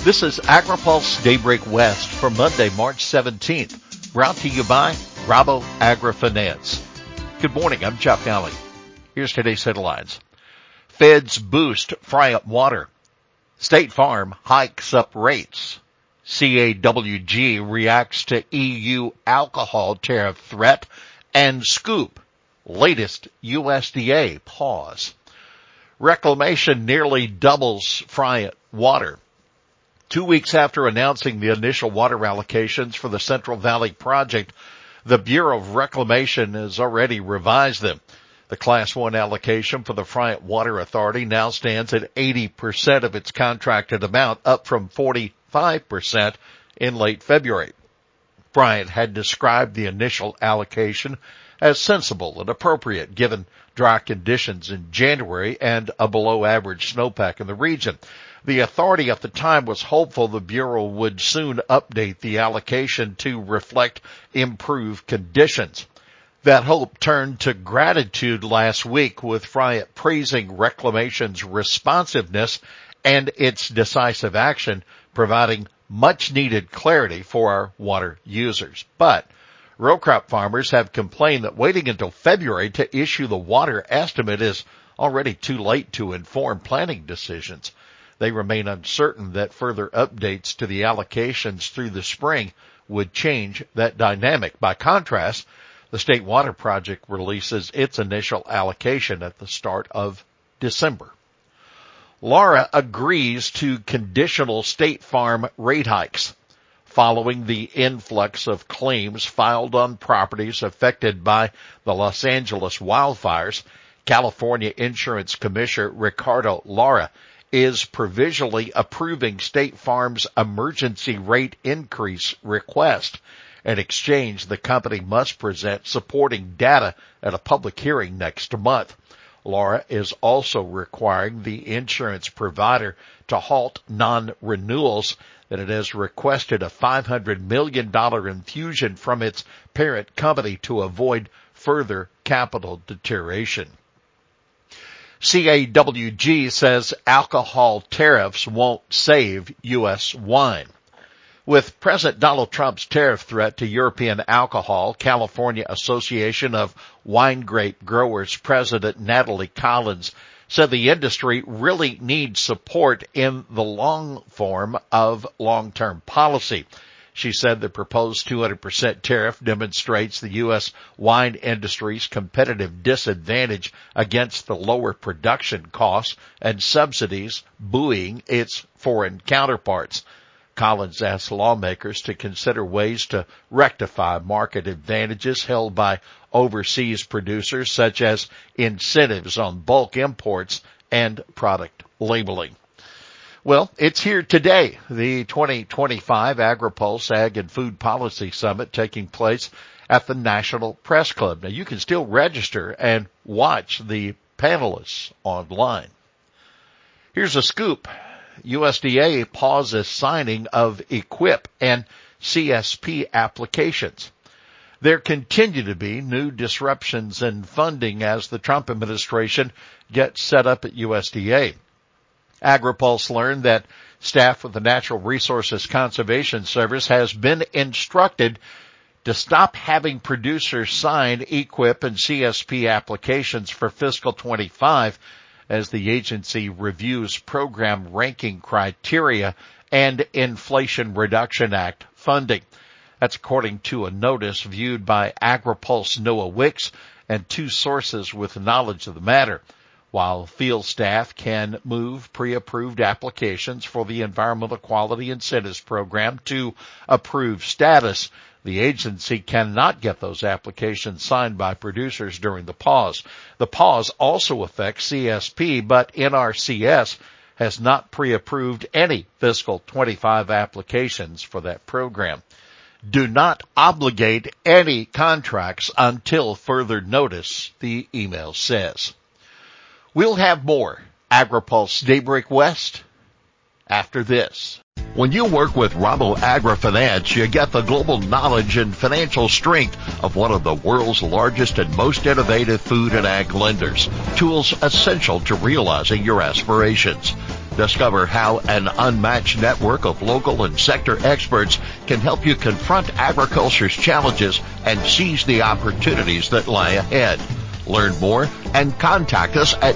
This is AgriPulse Daybreak West for Monday, March 17th, brought to you by Rabo AgriFinance. Good morning, I'm Jeff Nally. Here's today's headlines. Feds boost fry-up water. State Farm hikes up rates. CAWG reacts to EU alcohol tariff threat. And Scoop, latest USDA pause. Reclamation nearly doubles fry-up water. 2 weeks after announcing the initial water allocations for the Central Valley Project, the Bureau of Reclamation has already revised them. The Class 1 allocation for the Friant Water Authority now stands at 80% of its contracted amount, up from 45% in late February. Friant had described the initial allocation as sensible and appropriate given dry conditions in January and a below-average snowpack in the region. The authority at the time was hopeful the Bureau would soon update the allocation to reflect improved conditions. That hope turned to gratitude last week, with Friant praising Reclamation's responsiveness and its decisive action, providing much-needed clarity for our water users. But row crop farmers have complained that waiting until February to issue the water estimate is already too late to inform planning decisions. They remain uncertain that further updates to the allocations through the spring would change that dynamic. By contrast, the State Water Project releases its initial allocation at the start of December. Laura agrees to conditional State Farm rate hikes following the influx of claims filed on properties affected by the Los Angeles wildfires. California Insurance Commissioner Ricardo Lara is provisionally approving State Farm's emergency rate increase request. In exchange, the company must present supporting data at a public hearing next month. Laura is also requiring the insurance provider to halt non-renewals that it has requested a $500 million infusion from its parent company to avoid further capital deterioration. CAWG says alcohol tariffs won't save U.S. wine. With President Donald Trump's tariff threat to European alcohol, California Association of Wine Grape Growers President Natalie Collins said the industry really needs support in the long form of long-term policy. She said the proposed 200% tariff demonstrates the U.S. wine industry's competitive disadvantage against the lower production costs and subsidies buoying its foreign counterparts. Collins asked lawmakers to consider ways to rectify market advantages held by overseas producers, such as incentives on bulk imports and product labeling. Well, it's here today, the 2025 AgriPulse Ag and Food Policy Summit taking place at the National Press Club. Now, you can still register and watch the panelists online. Here's a scoop. USDA pauses signing of EQIP and CSP applications. There continue to be new disruptions in funding as the Trump administration gets set up at USDA. AgriPulse learned that staff with the Natural Resources Conservation Service has been instructed to stop having producers sign EQIP and CSP applications for fiscal 25 as the agency reviews program ranking criteria and Inflation Reduction Act funding. That's according to a notice viewed by AgriPulse Noah Wicks and two sources with knowledge of the matter. While field staff can move pre-approved applications for the Environmental Quality Incentives Program to approved status, the agency cannot get those applications signed by producers during the pause. The pause also affects CSP, but NRCS has not pre-approved any fiscal 25 applications for that program. Do not obligate any contracts until further notice, the email says. We'll have more AgriPulse Daybreak West after this. When you work with Rabo AgriFinance, you get the global knowledge and financial strength of one of the world's largest and most innovative food and ag lenders. Tools essential to realizing your aspirations. Discover how an unmatched network of local and sector experts can help you confront agriculture's challenges and seize the opportunities that lie ahead. Learn more and contact us at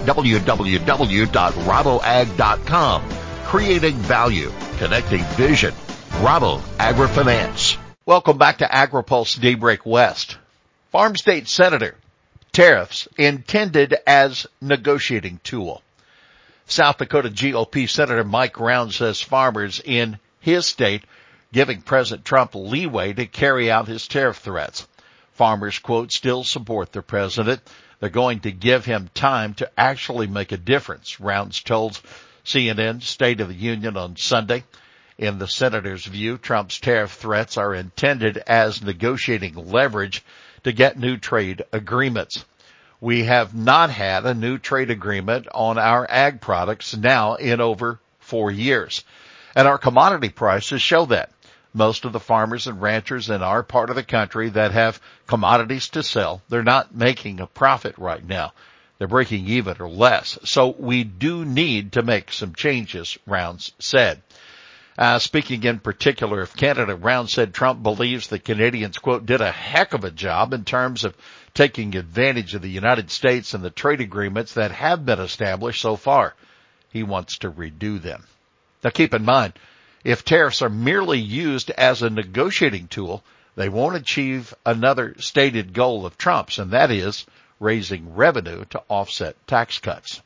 www.raboag.com. Creating value, connecting vision. Rabo AgriFinance. Welcome back to AgriPulse Daybreak West. Farm State Senator, tariffs intended as negotiating tool. South Dakota GOP Senator Mike Round says farmers in his state giving President Trump leeway to carry out his tariff threats. Farmers, quote, still support the president. They're going to give him time to actually make a difference, Rounds told CNN State of the Union on Sunday. In the senator's view, Trump's tariff threats are intended as negotiating leverage to get new trade agreements. We have not had a new trade agreement on our ag products now in over 4 years. And our commodity prices show that. Most of the farmers and ranchers in our part of the country that have commodities to sell, they're not making a profit right now. They're breaking even or less. So we do need to make some changes, Rounds said. Speaking in particular of Canada, Rounds said Trump believes the Canadians, quote, did a heck of a job in terms of taking advantage of the United States and the trade agreements that have been established so far. He wants to redo them. Now keep in mind, if tariffs are merely used as a negotiating tool, they won't achieve another stated goal of Trump's, and that is raising revenue to offset tax cuts.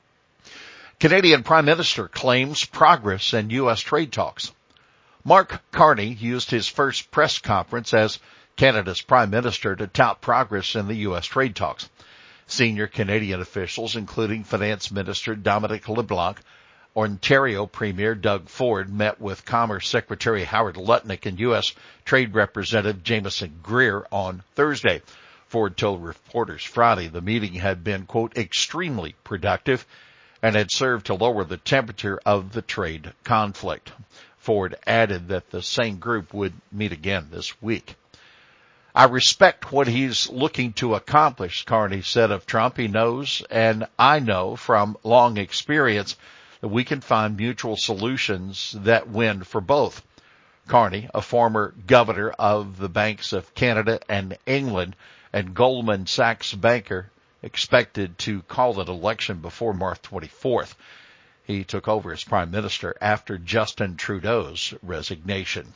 Canadian Prime Minister claims progress in U.S. trade talks. Mark Carney used his first press conference as Canada's Prime Minister to tout progress in the U.S. trade talks. Senior Canadian officials, including Finance Minister Dominic LeBlanc, Ontario Premier Doug Ford, met with Commerce Secretary Howard Lutnick and U.S. Trade Representative Jameson Greer on Thursday. Ford told reporters Friday the meeting had been, quote, extremely productive and had served to lower the temperature of the trade conflict. Ford added that the same group would meet again this week. I respect what he's looking to accomplish, Carney said of Trump. He knows, and I know from long experience, that we can find mutual solutions that win for both. Carney, a former governor of the Banks of Canada and England and Goldman Sachs banker, expected to call an election before March 24th. He took over as prime minister after Justin Trudeau's resignation.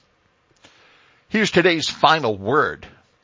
Here's today's final word.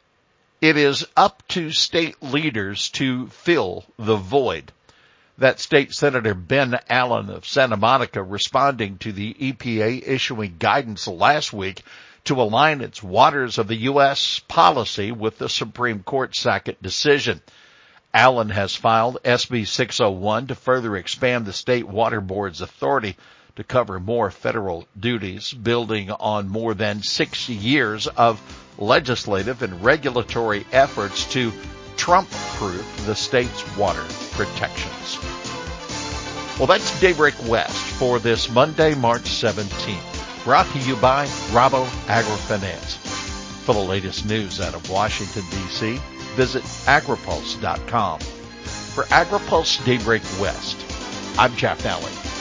It is up to state leaders to fill the void. That State Senator Ben Allen of Santa Monica responding to the EPA issuing guidance last week to align its waters of the U.S. policy with the Supreme Court Sackett decision. Allen has filed SB 601 to further expand the State Water Board's authority to cover more federal duties, building on more than 6 years of legislative and regulatory efforts to Trump-proof the state's water protections. Well, that's Daybreak West for this Monday, March 17th, brought to you by Rabo AgriFinance. For the latest news out of Washington, D.C., visit agripulse.com. For AgriPulse Daybreak West, I'm Jeff Nally.